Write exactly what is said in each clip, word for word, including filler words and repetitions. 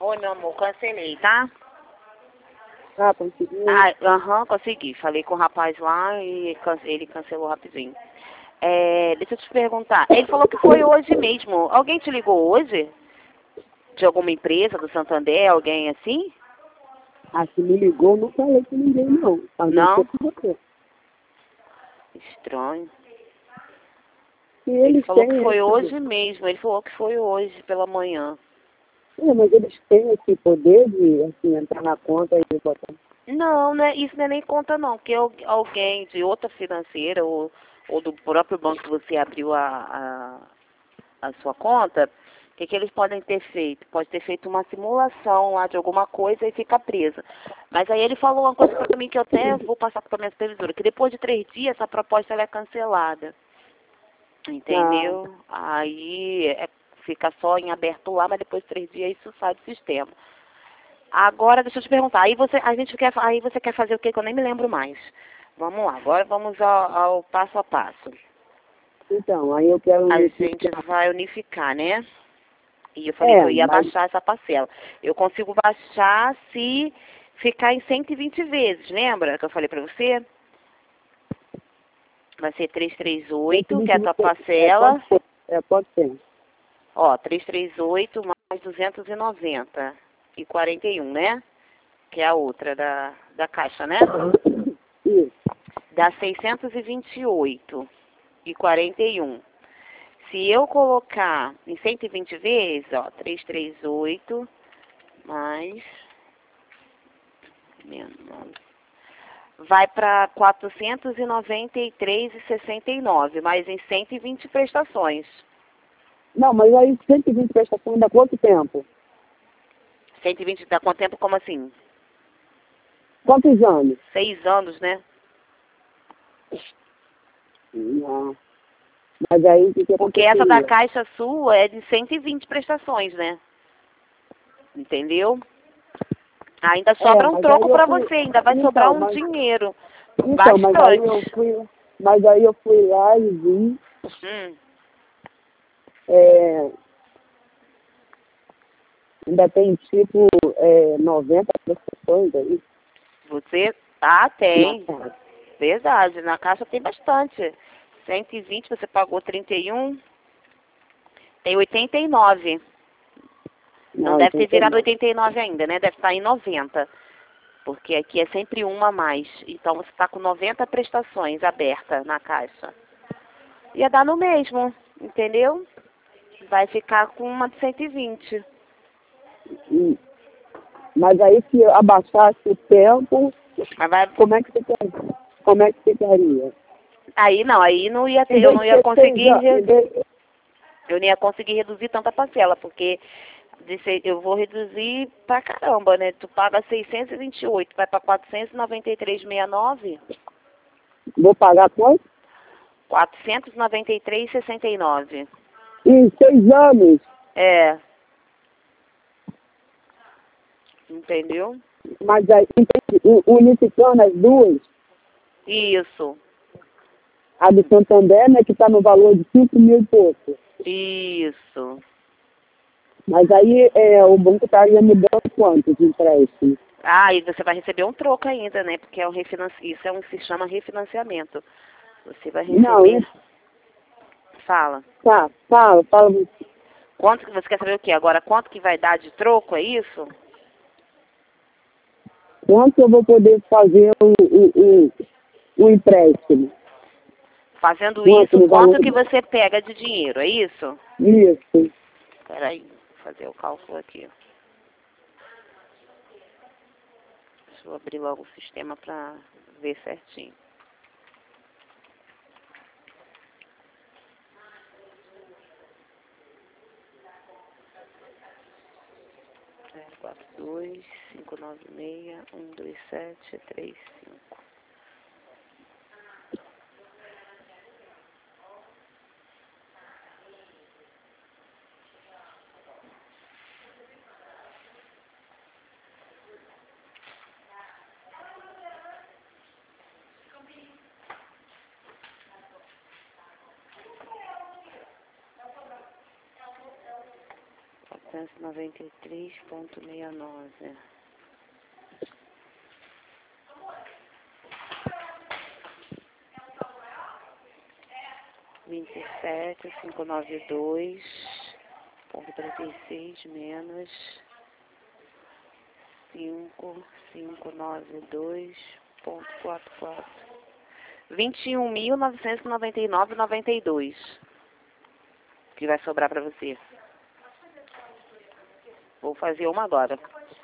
Oi, meu amor, cancelei, tá? Ah, conseguiu? Ah, aham, consegui. Falei com o rapaz lá e can- ele cancelou rapidinho. É, deixa eu te perguntar. Ele falou que foi hoje mesmo. Alguém te ligou hoje? De alguma empresa do Santander, alguém assim? Ah, se me ligou, não falei com ninguém, não. Mas não Não? sei com você. Estranho. Se Ele eles falou que têm foi esse... hoje mesmo. Ele falou que foi hoje pela manhã. É, mas eles têm esse poder de, assim, entrar na conta e botar... Não, né? Isso não é nem conta não, porque al- alguém de outra financeira ou, ou do próprio banco que você abriu a, a, a sua conta, o que, que eles podem ter feito? Pode ter feito uma simulação lá de alguma coisa e fica presa. Mas aí ele falou uma coisa para mim que eu até vou passar para a minha supervisora, que depois de três dias essa proposta ela é cancelada. Ah, Entendeu? Aí é, fica só em aberto lá, mas depois de três dias isso sai do sistema. Agora, deixa eu te perguntar, aí você, a gente quer, aí você quer fazer o quê que eu nem me lembro mais? Vamos lá, agora vamos ao, ao passo a passo. então, aí eu quero... A esse- gente vai unificar, né? E eu falei que É, eu ia mas... baixar essa parcela. Eu consigo baixar se ficar em cento e vinte vezes, lembra que eu falei pra você? Vai ser trezentos e trinta e oito, que é a tua É, parcela. pode ser. É, pode ser. Ó, trezentos e trinta e oito mais duzentos e noventa e quarenta e um, né? Que é a outra da, da caixa, né? Isso. Dá seiscentos e vinte e oito e quarenta e um. Se eu colocar em cento e vinte vezes, ó, trezentos e trinta e oito mais menos, vai para quatrocentos e noventa e três e sessenta e nove, mas em cento e vinte prestações. Não, mas aí cento e vinte prestações dá quanto tempo? cento e vinte dá quanto tempo? Como assim? Quantos anos? Seis anos, né? Não. Mas aí o que, que Porque essa da aconteceria? Caixa sua é de cento e vinte prestações, né? Entendeu? Ainda É, sobra um mas aí troco eu para fui... você, ainda vai sobrar Então, um mas... dinheiro. Então, mas aí eu Bastante. fui... Mas aí eu fui lá e vi... Hum. É, ainda tem tipo é, noventa prestações aí Você? Ah, na tem. casa. Verdade, na Caixa tem bastante. cento e vinte, você pagou trinta e um, tem oitenta e nove. Não Não, deve ter virado oitenta e nove. oitenta e nove ainda, né? Deve estar em noventa. Porque aqui é sempre uma a mais. Então você está com noventa prestações abertas na Caixa. Ia dar no mesmo, entendeu? Vai ficar com uma de cento e vinte. E- Mas aí se eu abaixasse o tempo, Mas vai... como é que ficaria? Como é que ficaria? Aí não, aí não ia Em ter, eu vez não de ia ser seis conseguir, anos, em re- vez, eu não ia conseguir reduzir tanta parcela, porque desse- eu vou reduzir pra caramba, né? Tu paga seiscentos e vinte e oito, vai pra quatrocentos e noventa e três e sessenta e nove. vou pagar quanto? quatrocentos e noventa e três e sessenta e nove. Em seis anos. É, entendeu? Mas aí, entende? U- unificando as duas, Isso, a do Santander, né, que está no valor de cinco mil e pouco. isso. Mas aí é, o banco estaria me dando quanto de empréstimo? Ah, e você vai receber um troco ainda, né? Porque é um refinanci... isso é um se chama refinanciamento. Você vai Não, receber. Fala. tá, fala, fala. Quanto que você quer saber o quê? Agora quanto que vai dar de troco, é isso? Quanto eu vou poder fazer o, o, o, o empréstimo? Fazendo Quanto isso, no valor? quanto que você pega de dinheiro, é isso? Isso. Peraí, vou fazer o cálculo aqui. Deixa eu abrir logo o sistema para ver certinho. zero quatro dois, cinco nove seis, um dois sete, três cinco. novecentos e noventa e três vírgula sessenta e nove. vinte e sete mil quinhentos e noventa e dois vírgula trinta e seis menos cinco mil quinhentos e noventa e dois vírgula quarenta e quatro. vinte e um mil novecentos e noventa e nove vírgula noventa e dois. Que vai sobrar para você. Vou fazer uma agora.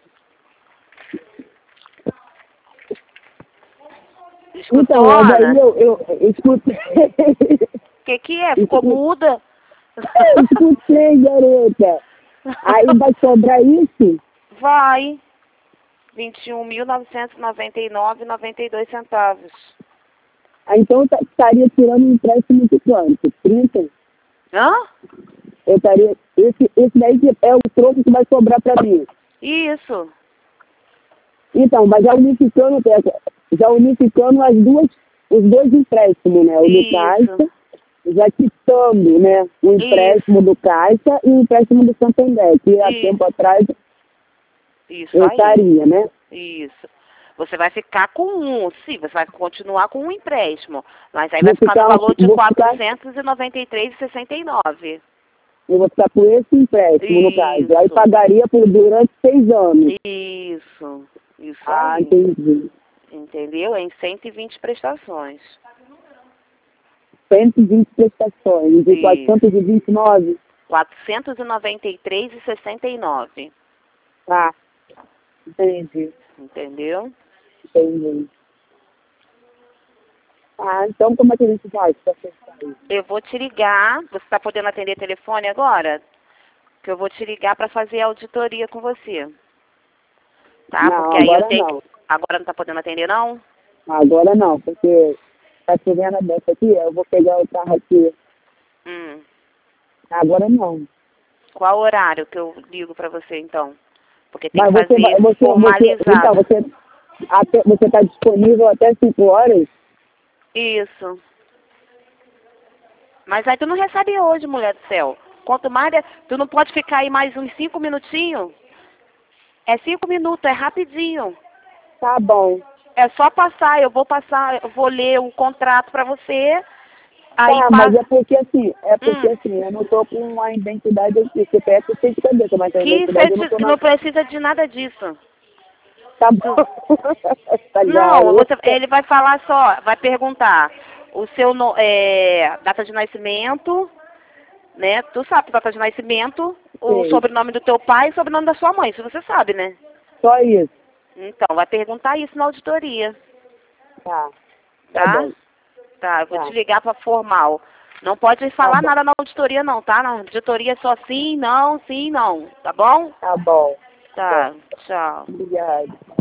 Escutou, Então, mas Ana? aí eu, eu, eu escutei. O que que é? Ficou muda? Eu escutei, garota. Aí vai sobrar isso? Vai. vinte e um mil novecentos e noventa e nove vírgula noventa e dois centavos. Ah, então eu ta- estaria tirando um empréstimo de quanto? trinta? Hã? Eu estaria. Esse, esse daí que é o troco que vai sobrar para mim. Isso. Então, mas já unificando, já unificando as duas, os dois empréstimos, né? O do Isso. Caixa, já quitando, né? O empréstimo Isso. do Caixa e o empréstimo do Santander, que há Isso. tempo atrás Isso eu aí. estaria, né? Isso. Você vai ficar com um, sim, você vai continuar com um empréstimo. Mas aí Vou vai ficar ficar- no valor de vou ficar- quatrocentos e noventa e três vírgula sessenta e nove. Eu vou ficar com esse empréstimo, no caso. Aí Isso. pagaria por durante seis anos. Isso. Isso Ah, aí. entendi. Entendeu? Em cento e vinte prestações. cento e vinte prestações, de Isso. quatrocentos e vinte e nove. quatrocentos e noventa e três vírgula sessenta e nove. Tá. Entendi. Entendeu? Entendi. Ah, então como é que a gente faz para fechar isso? Eu vou te ligar. Você está podendo atender telefone agora? Que eu vou te ligar para fazer a auditoria com você. Tá? Não, Porque aí eu agora tenho não. que... Agora não está podendo atender, não? Agora não, porque tá chovendo a dessa aqui, eu vou pegar o carro aqui. Hum. Agora não. Qual horário que eu ligo para você, então? Porque tem Mas que você fazer vai, você, você, formalizado. então, você, até, você tá disponível até cinco horas? Isso. Mas aí tu não recebe hoje, mulher do céu. Quanto mais... de- Tu não pode ficar aí mais uns cinco minutinhos? É cinco minutos, é rapidinho. Tá bom. É só passar, eu vou passar, eu vou ler o contrato pra você. Aí Tá, passa... mas é porque assim, é porque Hum. assim, eu não tô com uma identidade aqui. C P F eu sei que cadê, mas a Que identidade eu não você tô na... não precisa de nada disso. Tá bom. Tá Não, garota. você, ele vai falar só, vai perguntar o seu no, é, data de nascimento, né? Tu sabe data de nascimento, o Sei. sobrenome do teu pai e o sobrenome da sua mãe, isso você sabe, né? Só isso. Então, vai perguntar isso na auditoria, Tá. tá? Tá bom. Tá, eu vou Tá. te ligar para formal. Não pode falar bom. nada na auditoria não, tá? Na auditoria é só sim, não, sim, não, tá bom? Tá bom. Tá, tchau. Obrigado.